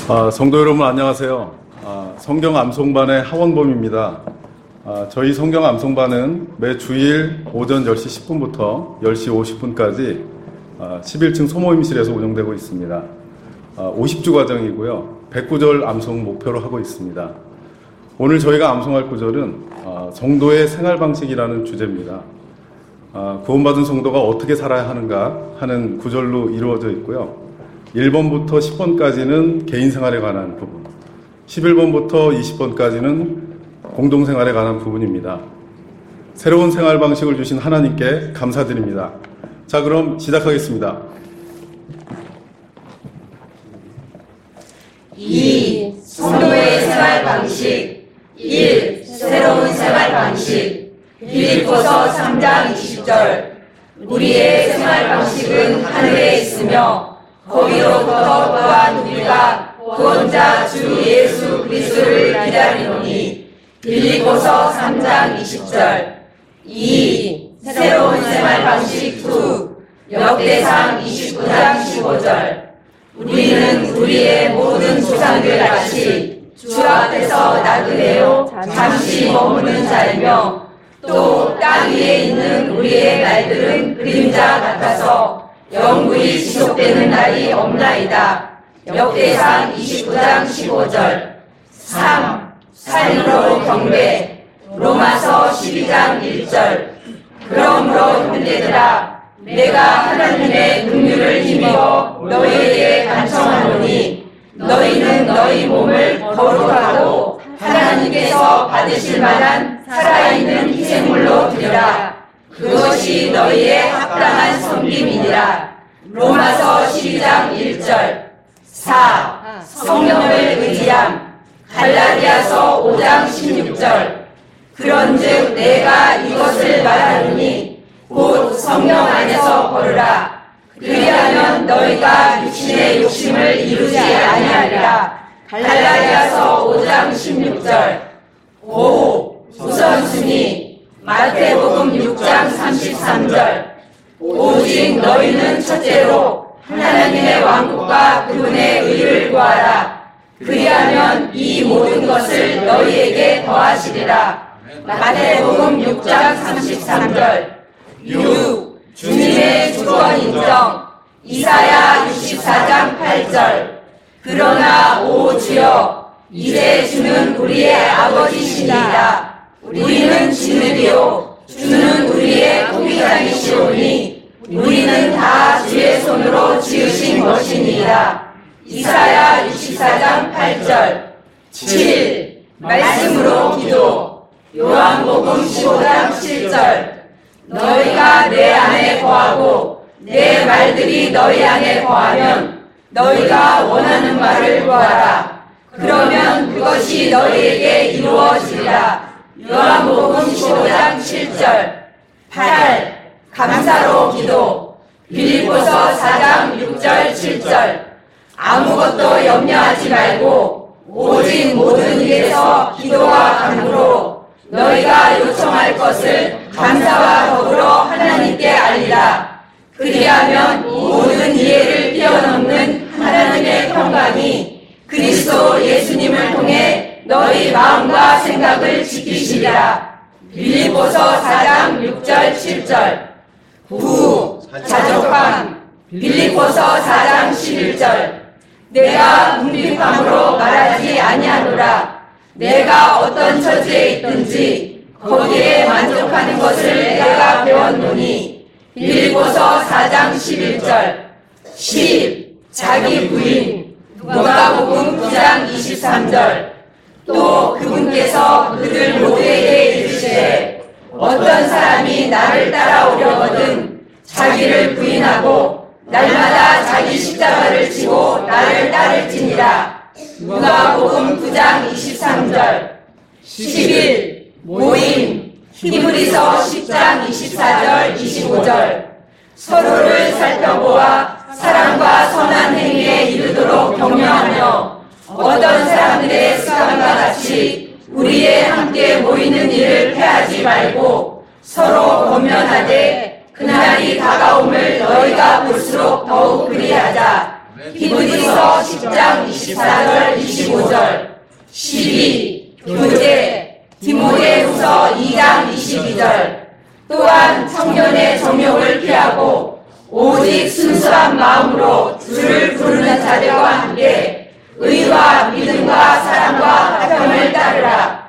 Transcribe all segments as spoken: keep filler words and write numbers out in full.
아, 성도 여러분 안녕하세요. 아, 성경 암송반의 하원범입니다. 아, 저희 성경 암송반은 매 주일 오전 열 시 십 분부터 열 시 오십 분까지 아, 십일 층 소모임실에서 운영되고 있습니다. 아, 오십 주 과정이고요. 백 구절 암송 목표로 하고 있습니다. 오늘 저희가 암송할 구절은 아, 성도의 생활 방식이라는 주제입니다. 아, 구원받은 성도가 어떻게 살아야 하는가 하는 구절로 이루어져 있고요. 일 번부터 십 번까지는 개인생활에 관한 부분, 십일 번부터 이십 번까지는 공동생활에 관한 부분입니다. 새로운 생활 방식을 주신 하나님께 감사드립니다. 자, 그럼 시작하겠습니다. 이. 성도의 생활 방식. 일. 새로운 생활 방식. 빌립보서 삼 장 이십 절. 우리의 생활 방식은 하늘에 있으며 거기로부터 또한 우리가 구원자 주 예수 그리스도를 기다리노니. 빌립보서 삼 장 이십 절. 이. 새로운 생활 방식 이. 역대상 이십구 장 십오 절. 우리는 우리의 모든 조상들 같이 주 앞에서 나그네요 잠시 머무는 자이며 또 땅 위에 있는 우리의 날들은 그림자 같아서 영구히 지속되는 날이 없나이다. 역대상 이십구 장 십오 절. 삼. 삶으로 경배. 로마서 십이 장 일 절. 그러므로 형제들아, 내가 하나님의 긍휼을 힘입어 너희에게 간청하노니 너희는 너희 몸을 거룩하고 하나님께서 받으실 만한 살아있는 희생물로 드리라. 그것이 너희의 합당한 섬김이니라. 로마서 십이 장 일 절. 사. 성령을 의지함. 갈라디아서 오 장 십육 절. 그런즉 내가 이것을 말하노니 곧 성령 안에서 걸으라. 그리하면 너희가 육신의 욕심을 이루지 아니하리라. 갈라디아서 오 장 십육 절. 오. 우선순위. 마태복음 육 장 삼십삼 절. 오직 너희는 첫째로 하나님의 왕국과 그분의 의를 구하라. 그리하면 이 모든 것을 너희에게 더하시리라. 마태복음 육 장 삼십삼 절. 육. 주님의 주권 인정. 이사야 육십사 장 팔 절. 그러나 오 주여, 이제 주는 우리의 아버지시니라. 우리는 진흙이요 주는 우리의 토기장이시오니 우리는 다 주의 손으로 지으신 것이니라. 이사야 육십사 장 팔 절. 칠. 말씀으로 기도. 요한복음 십오 장 칠 절. 너희가 내 안에 거하고 내 말들이 너희 안에 거하면 너희가 원하는 말을 구하라. 그러면 그것이 너희에게 이루어지리라. 요한복음 십오 장 칠 절. 팔. 감사로 기도. 빌립보서 사 장 육 절 칠 절. 아무것도 염려하지 말고 오직 모든 일에서 기도와 간구로 너희가 요청할 것을 감사와 더불어 하나님께 알리라. 그리하면 모든 이해를 뛰어넘는 하나님의 평강이 그리스도 예수님을 통해 너희 마음과 생각을 지키시리라. 빌립보서 사 장 육 절 칠 절. 구. 자족함. 빌립보서 사 장 십일 절. 내가 궁핍함으로 말하지 아니하노라. 내가 어떤 처지에 있든지 거기에 만족하는 것을 내가 배웠노니. 빌립보서 사 장 십일 절. 십. 자기 부인. 누가복음 구 장 이십삼 절. 또 그분께서 그들 모두에게 이르시되 어떤 사람이 나를 따라오려거든 자기를 부인하고 날마다 자기 십자가를 지고 나를 따를지니라. 누가복음 구 장 이십삼 절. 십일. 모임. 히브리서 십 장 이십사 절 이십오 절. 서로를 살펴보아 사랑과 선한 행위에 이르도록 격려하며 어떤 사람들의 습관과 같이 우리의 함께 모이는 일을 패하지 말고 서로 권면하되 그날이 다가옴을 너희가 볼수록 더욱 그리하자. 디모데후서 십 장 이십사 절 이십오 절. 십이. 교제. 디모데후서 이 장 이십이 절. 또한 청년의 정욕을 피하고 오직 순수한 마음으로 주를 부르는 자들과 함께 의와 믿음과 사랑과 화평을 따르라.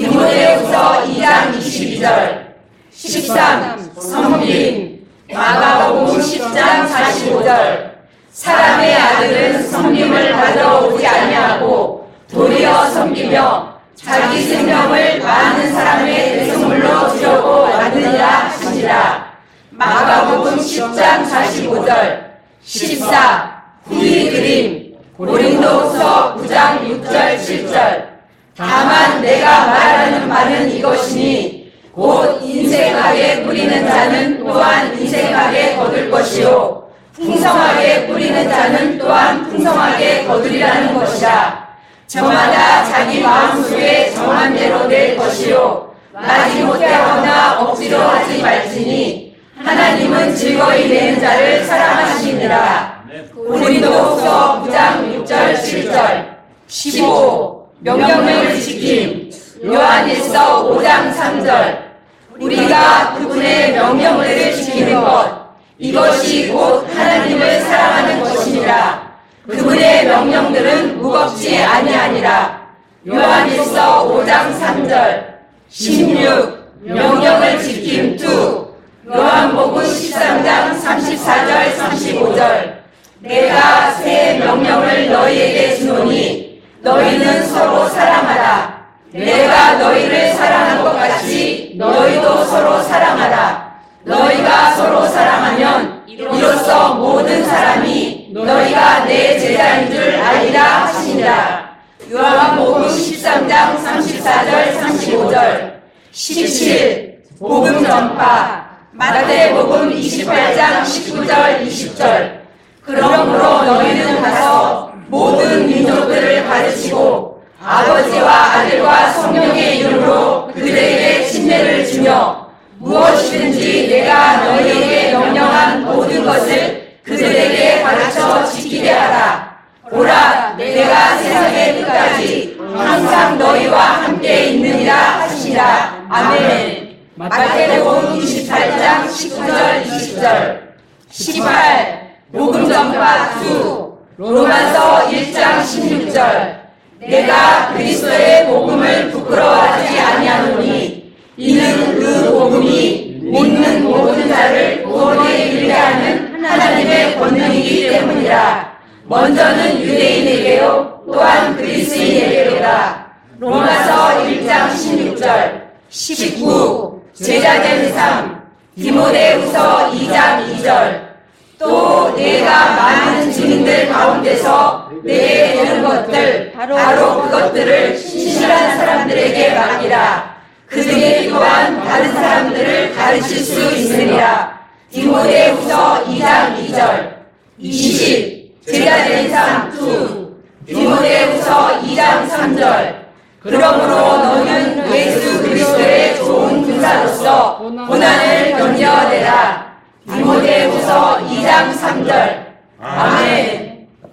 디모데후서 이 장 이십이 절. 십삼. 섬김. 마가복음 십 장 사십오 절. 사람의 아들은 섬김을 받아오지 아니하고 도리어 섬기며 자기 생명을 많은 사람의 대성물로 주려고 왔느니라 하시니라. 마가복음 십 장 사십오 절. 십사. 후이 그림. 고린도후서 구 장 육 절 칠 절. 다만 내가 말하는 바는 이것이니 곧 인색하게 뿌리는 자는 또한 인색하게 거둘 것이요 풍성하게 뿌리는 자는 또한 풍성하게 거두리라는 것이라. 저마다 자기 마음속에 정한 대로 낼 것이요 마지못해 하거나 억지로 하지 말지니 하나님은 즐거이 내는 자를 사랑하시니라. 고린도후서 구 장 육 절 칠 절. 십오. 명령을 지킴. 요한일서 오 장 삼 절. 우리가 그분의 명령들을 지키는 것, 이것이 곧 하나님을 사랑하는 것이니라. 그분의 명령들은 무겁지 아니하니라. 요한일서 오 장 삼 절. 십육. 명령을 지킴 이. 요한복음 십삼 장 삼십사 절 삼십오 절. 내가 새 명령을 너희에게 주노니 너희는 서로 사랑하라. 내가 너희를 사랑한 것 같이 너희도 서로 사랑하라. 너희가 서로 사랑하면 이로써 모든 사람이 너희가 내 제자인 줄 알리라 하시니라. 요한복음 십삼 장 삼십사 절 삼십오 절. 십칠. 복음 전파. 마태복음 이십팔 장 십구 절 이십 절. 그러므로 너희는 가서 모든 민족들을 가르치고 아버지와 아들과 성령의 이름으로 그들에게 침례를 주며 무엇이든지 내가 너희에게 명령한 모든 것을 그들에게 가르쳐 지키게 하라. 보라, 내가 세상의 끝까지 항상 너희와 함께 있느니라 하시니라. 아멘. 마태복음 이십팔 장 십구 절 이십 절. 십팔. 복음 전파 이. 로마서 일 장 십육 절. 내가 그리스도의 복음을 부끄러워하지 아니하노니 이는 그 복음이 믿는 모든 자를 구원에 이르게 하는 하나님의 권능이기 때문이라. 먼저는 유대인에게요 또한 그리스인에게로다. 로마서 일 장 십육 절. 십구. 제자된 삶. 디모데후서 이 장 이 절. 또 내가 많은 증인들 가운데서 내게 들은 것들 바로 그것들을 신실한 사람들에게 맡기라. 그들이 또한 다른 사람들을 가르칠 수 있으리라. 디모데후서 이 장 이 절. 이십. 제자된 삶 이. 디모데후서 이 장 삼 절. 그러므로 너는 예수 그리스도의 좋은 군사로서 고난을 견뎌내라. 디모데후서 이 장 삼 절. 아멘.